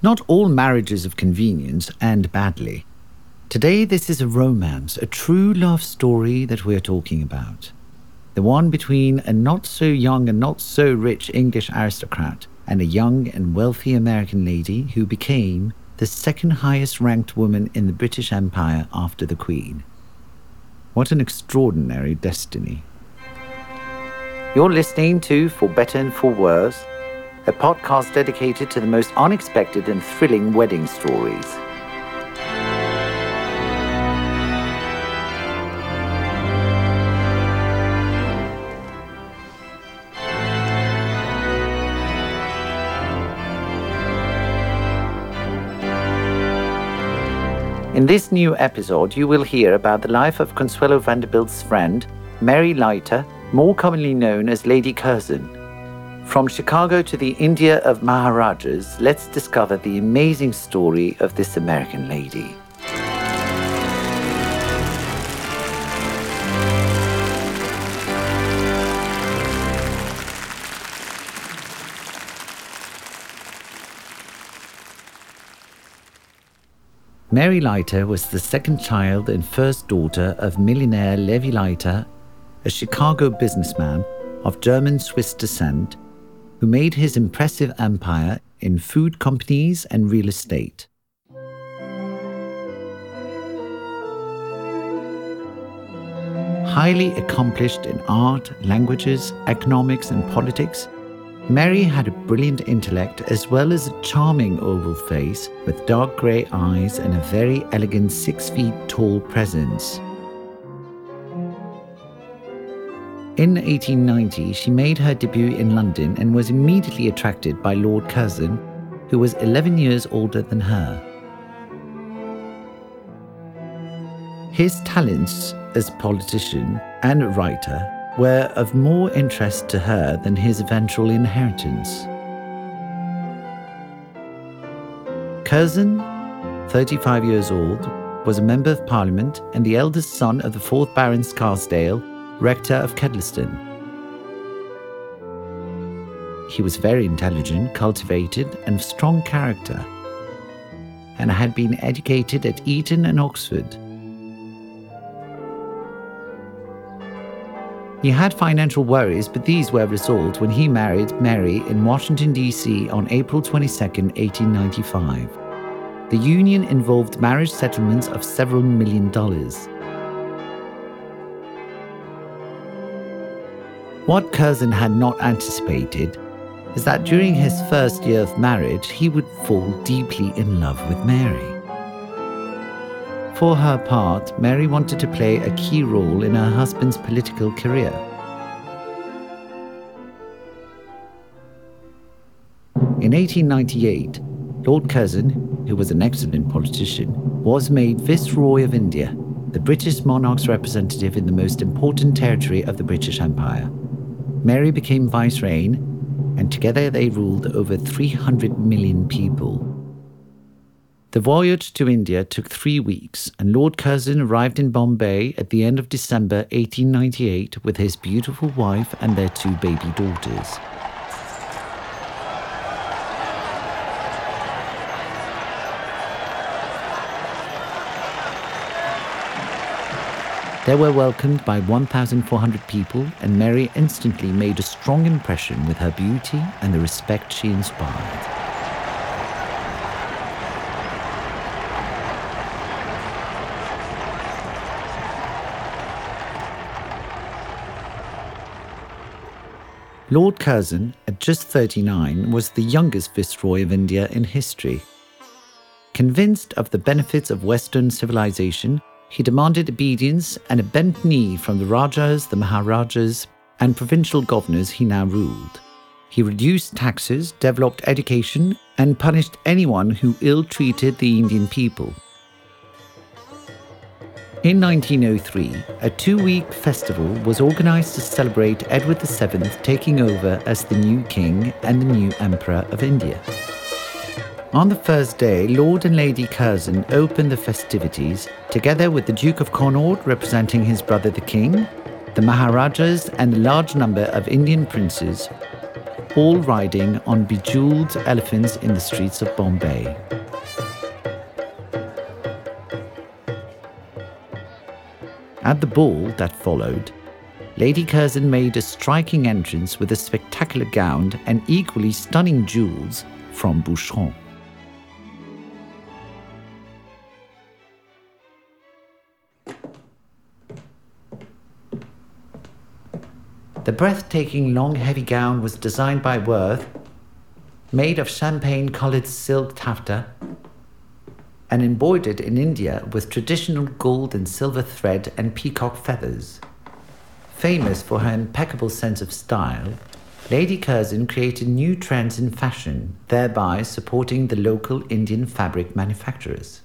Not all marriages of convenience end badly. Today, this is a romance, a true love story that we're talking about. The one between a not-so-young and not-so-rich English aristocrat and a young and wealthy American lady who became the second highest-ranked woman in the British Empire after the Queen. What an extraordinary destiny. You're listening to For Better and For Worse, a podcast dedicated to the most unexpected and thrilling wedding stories. In this new episode, you will hear about the life of Consuelo Vanderbilt's friend, Mary Leiter, more commonly known as Lady Curzon. From Chicago to the India of Maharajas, let's discover the amazing story of this American lady. Mary Leiter was the second child and first daughter of millionaire Levi Leiter, a Chicago businessman of German-Swiss descent who made his impressive empire in food companies and real estate. Highly accomplished in art, languages, economics, and politics, Mary had a brilliant intellect as well as a charming oval face with dark grey eyes and a very elegant 6 feet tall presence. In 1890, she made her debut in London and was immediately attracted by Lord Curzon, who was 11 years older than her. His talents as a politician and a writer were of more interest to her than his eventual inheritance. Curzon, 35 years old, was a Member of Parliament and the eldest son of the 4th Baron Scarsdale, Rector of Kedleston. He was very intelligent, cultivated, and of strong character, and had been educated at Eton and Oxford. He had financial worries, but these were resolved when he married Mary in Washington, D.C. on April 22, 1895. The union involved marriage settlements of several $1 million. What Curzon had not anticipated is that during his first year of marriage, he would fall deeply in love with Mary. For her part, Mary wanted to play a key role in her husband's political career. In 1898, Lord Curzon, who was an excellent politician, was made Viceroy of India, the British monarch's representative in the most important territory of the British Empire. Mary became Vicereine, and together they ruled over 300 million people. The voyage to India took 3 weeks, and Lord Curzon arrived in Bombay at the end of December 1898 with his beautiful wife and their 2 baby daughters. They were welcomed by 1,400 people, and Mary instantly made a strong impression with her beauty and the respect she inspired. Lord Curzon, at just 39, was the youngest Viceroy of India in history. Convinced of the benefits of Western civilization, he demanded obedience and a bent knee from the Rajas, the Maharajas, and provincial governors he now ruled. He reduced taxes, developed education, and punished anyone who ill-treated the Indian people. In 1903, a 2-week festival was organized to celebrate Edward VII taking over as the new king and the new emperor of India. On the first day, Lord and Lady Curzon opened the festivities, together with the Duke of Connaught representing his brother the king, the Maharajas and a large number of Indian princes. all riding on bejeweled elephants in the streets of Bombay. At the ball that followed, Lady Curzon made a striking entrance with a spectacular gown and equally stunning jewels from Boucheron. The breathtaking long heavy gown was designed by Worth, made of champagne-coloured silk taffeta, and embroidered in India with traditional gold and silver thread and peacock feathers. Famous for her impeccable sense of style, Lady Curzon created new trends in fashion, thereby supporting the local Indian fabric manufacturers.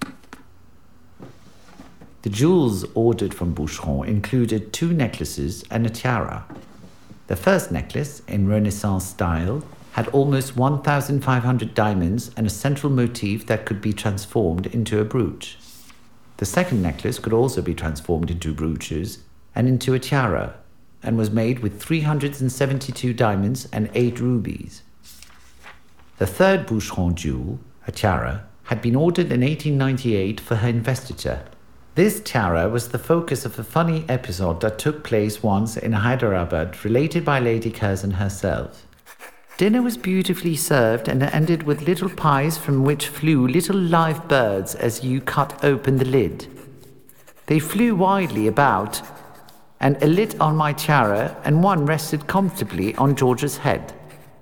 The jewels ordered from Boucheron included 2 necklaces and a tiara. The first necklace, in Renaissance style, had almost 1,500 diamonds and a central motif that could be transformed into a brooch. The second necklace could also be transformed into brooches and into a tiara, and was made with 372 diamonds and 8 rubies. The third Boucheron jewel, a tiara, had been ordered in 1898 for her investiture. This tiara was the focus of a funny episode that took place once in Hyderabad, related by Lady Curzon herself. Dinner was beautifully served and ended with little pies from which flew little live birds as you cut open the lid. They flew widely about and alit on my tiara, and one rested comfortably on George's head.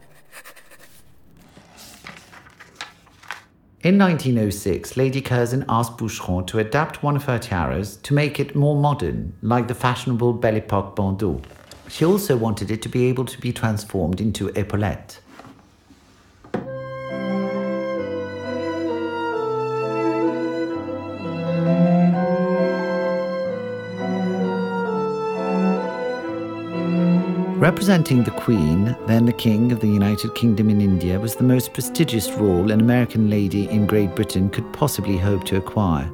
In 1906, Lady Curzon asked Boucheron to adapt one of her tiaras to make it more modern, like the fashionable Belle Époque bandeau. She also wanted it to be able to be transformed into epaulette. Representing the Queen, then the King of the United Kingdom in India, was the most prestigious role an American lady in Great Britain could possibly hope to acquire.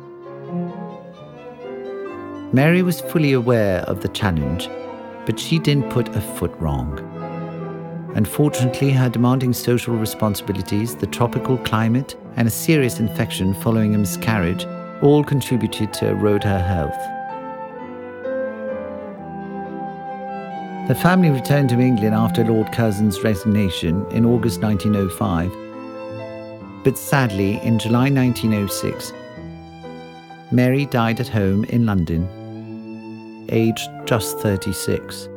Mary was fully aware of the challenge, but she didn't put a foot wrong. Unfortunately, her demanding social responsibilities, the tropical climate, and a serious infection following a miscarriage all contributed to erode her health. The family returned to England after Lord Curzon's resignation in August 1905. But sadly, in July 1906, Mary died at home in London, aged just 36.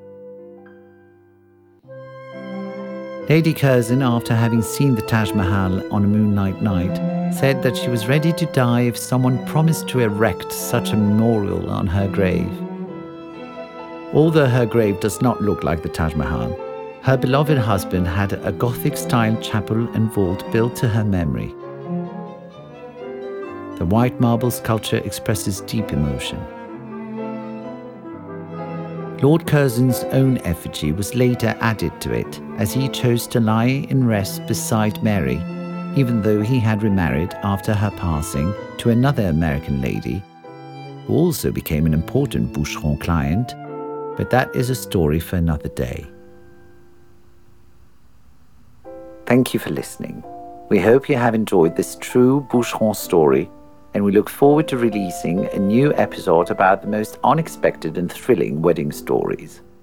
Lady Curzon, after having seen the Taj Mahal on a moonlight night, said that she was ready to die if someone promised to erect such a memorial on her grave. Although her grave does not look like the Taj Mahal, her beloved husband had a Gothic-style chapel and vault built to her memory. The white marble sculpture expresses deep emotion. Lord Curzon's own effigy was later added to it, as he chose to lie in rest beside Mary, even though he had remarried after her passing to another American lady, who also became an important Boucheron client, but that is a story for another day. Thank you for listening. We hope you have enjoyed this true Boucheron story, and we look forward to releasing a new episode about the most unexpected and thrilling wedding stories.